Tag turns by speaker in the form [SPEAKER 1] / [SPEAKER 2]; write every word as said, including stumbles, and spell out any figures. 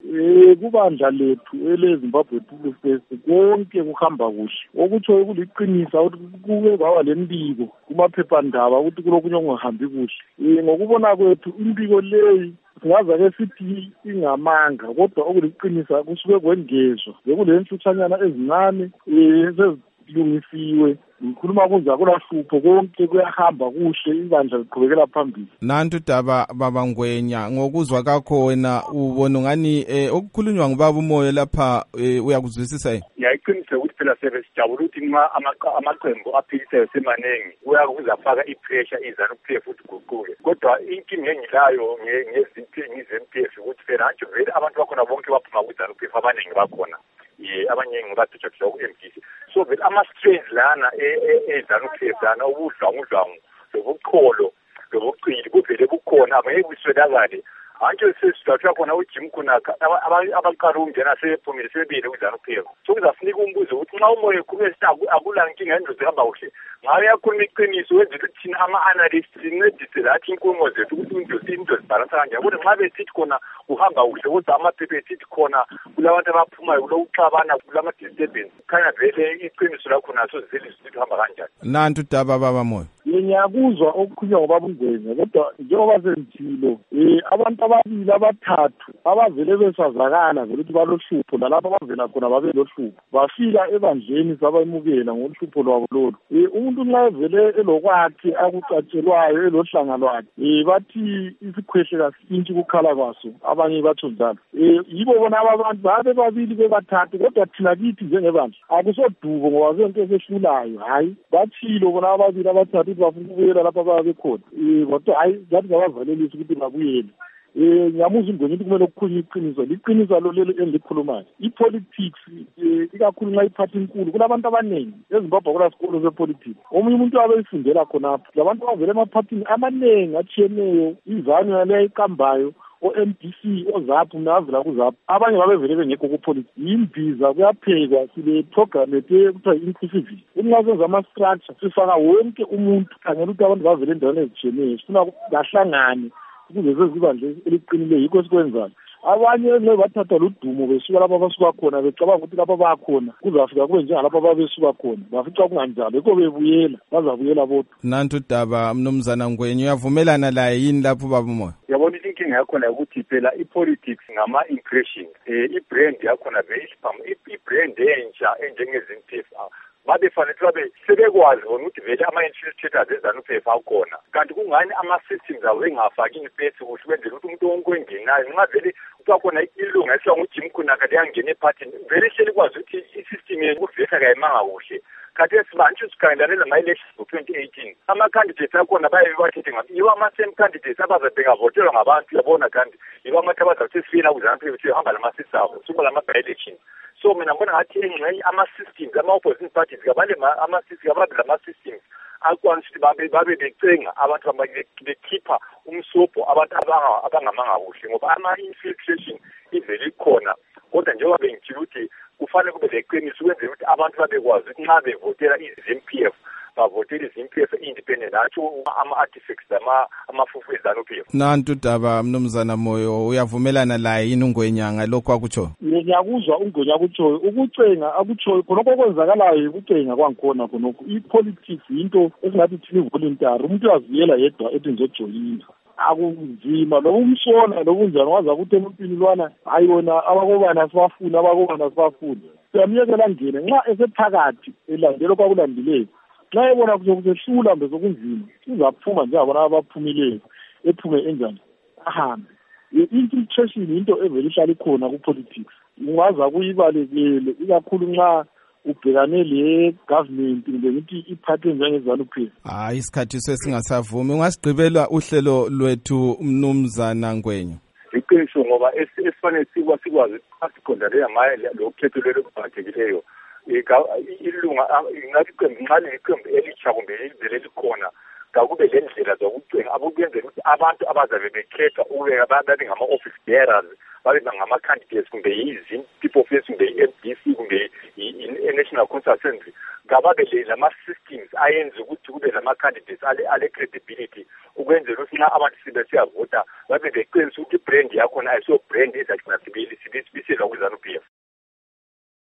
[SPEAKER 1] eh kubandla lethu eleZimbabwe People First konke kuhamba kuhle okutsho kuliqinisa ukuthi kuke baba lembiko kumaphephandaba ukuthi kulokunye okungahambi kuhle eh ngokubona kwethu impiko leyi singaza ke sithi ingamanga kodwa okuliqinisa kusuke kwengezwa bekulenhluthanyana ezincane eh lungisiwe ngikhuluma kunja kulahlupho konke kuyahamba kuhle ibandla liqhubekela phambili.
[SPEAKER 2] Nantu daba baba Ngwenya ngokuzwa kakho wena ubona ngani eh, okukhulunywa ngubaba umoyo lapha eh, uyakuzwisisa yini?
[SPEAKER 3] Ngiyaqiniseka ukuthi phela sebe sijabula ukuthi nxa amaqembu aphikisayo semanengi uyakuzafaka ipressure izana uPF futhi guquke kodwa inkinga engilayo ngezempilo ukuthi phela nje vele abantu bakhona bonke baphuma kuzana uPF abaningi bakhona eh abanye ngibathutha ku M D C so vele ama strains lana ezana uPF lana ubudlwangu udlwangu lobuqholo lobuqili kuvele bukhona abanye kuswelakale anje sesizathu khona uJim Kunaka abaqala ukungena sephumile sebile kuzana uPF so kuzafunika umbuzo ukuthi nxa umoya kube akula nkinga endoze hamba kuhle ngabe yakhona iqiniso wenza ukuthi thina ama analysts sincedise lathi inkonzo zethu ukuthi into into zibalance kanjani kodwa nxa besithi khona uhamba kuhle kodwa amaphepha esithi khona kulabantu abaphumayo kulokuxabana kulama disturbance khanya vele iqiniso lakho naso zivele sithi hamba kanjani.
[SPEAKER 2] Nantu daba baba moyo
[SPEAKER 1] ngiyakuzwa okukhulunywa ngobaba Ngwenya kodwa njengoba sengithilo eh abantu ababili abathathu abavele besazakala vele ukuthi balohlupho lalapha abavela khona babe lohlupho bafika ebandleni sabayimukela ngohlupho lwabo lolu eh umuntu nxa vele elokwakhe akucatshelwayo elohlanga lwakhe eh bathi isikhwehle kasintshi ukukhala kwaso abanye batho njalo eh yibo bona abantu babe babili bebathathu kodwa thina kithi njengebandla akusodubo ngoba zonke esehlulayo hayi bathilo bona ababili abathathu bafuna ukubuyela lapha babekhona eh kodwa hayi ngathi ngabavalelisa ukuthi babuyele eh ngiyamuza Ngwenya ukuthi kumele ukukhulunywa iqiniso liqiniso lo lelo engikhulumayo ipolitics ikakhulu nxa iphatha inkulu kulabantu abaningi eZimbabwe kula sikolo sepolitics omunye umuntu abeyifundela khonapho labantu bavele emaphathini amanengi atshiyeneyo izanu yaleyo iqambayo o-M D C ozaphu navela kuzaphu abanye babevele bengekho kupolitics yimbiza kuyaphekwa sile program ethe kuthiwa inclusivity ungazenza ama-structure sifaka wonke umuntu khangela ukuthi abantu bavele endaweni ezitshiyeneyo sifuna bahlangane ukuze zezibandla eliqinileyo yikho sikwenzayo abanye nje bathatha ludumo besuka lapha basuka khona becabanga ukuthi lapha bakhona kuzafika kube njengalapha babesuka khona bafica kunganjalo yikho bebuyela bazabuyela bodwa.
[SPEAKER 2] Nantu daba mnumzana Ngwenya uyavumelana laye yini lapho baba umoya?
[SPEAKER 3] Yabona inkinga yakhona ukuthi phela ipolitics ngama impressions eh ibrand yakhona vele ibrand entsha enjengezinto babe fanele babe sebekwazi ukuthi vele ama-infiltrators ezana uPF akhona kanti kungani ama-systems awo engafaki impethu kuhle kwenzela ukuthi umuntu wonke ongenayo nxa vele kwakhona ilunga esiwa nguJim Kunaka liyangena ephathini vele hleli kwazi ukuthi i-system yokuvesa kayimanga kuhle kanti esibanje sikhangelane nama-elections ngo-twenty eighteen ama-candidates akhona baye bathethe ngapi yiwo ama-same candidates abazabe bengavotelwa ngabantu yabona kanti yiwo amathi abazakuthi sifina kuzana uPF ukuthi hamba lama-system abo suba lama-by-elections so mina ngibona ngathi engxenye ama-systems ama-opposition parties kabale ama-systems kabale lama-systems akwazi ukuthi babe babe becenga abantu bekhipha umsobho abantu abangamanga kuhle ngoba ama-infiltration ivele ikhona kodwa njengoba bengitshilo ukuthi kufanele kube leqiniso ukwenzela ukuthi abantu babekwazi ukuthi nxa bevotela izi-M P F bavotela izi-M P F independent atsho ama-artifacts amafufu ezana uPF.
[SPEAKER 2] Nantu daba mnumzana Moyo uyavumelana laye yini uNgwenya ngalokho akutsho?
[SPEAKER 1] Ngiyakuzwa uNgwenya akutshoyo ukucenga akutshoyo khonokho okwenzakalayo ukucenga kwangikhona khonokho ipolitics into esingathi thina voluntary umuntu uyaziyela yedwa ethi ngizojoyina akunzima lo umsona lo kunjani waza ukuthi emuntwini lwana hayi wona abakobana sibafuna abakobana sibafuna siyamyekela ngene nxa esephakathi elandela kwakulandileyo nxa ebona kuzokusehlula mbe zokunzima uzaphuma njengabona abaphumileyo ephume enjani ahambe i-infiltration into evele ihlala ikhona ku-politics ungaza kuyibalekele ikakhulu nxa ubhekane le-government kumbe ngithi iphathe njengezana uPF.
[SPEAKER 2] Hayi isikhathi sesingasavumi ungasigqibela uhlelo lwethu mnumzana Ngwenya.
[SPEAKER 3] Iqiniso ngoba esifanele sikwa sikwazi asiqondane amaye lokhetho lelokuphathekileyo ilunga ngathi iqembu nxa iqembu elitsha kumbe elivele likhona kakube le ndlela zokucwenga abukuyenzela ukuthi abantu abazabe bekhetha ukubeka babe ngama-office bearers babe ngama-candidates kumbe yi-people face kumbe i-M D C kumbe i-National Council Assembly ngababe lama-systems ayenza ukuthi kube lama-candidates ale credibility ukwenzela ukuthi na abantu sibe siyavota babe beqinisa ukuthi ibrand yakhona ayisiyo brand ezagcina sibisela kwizanu P F.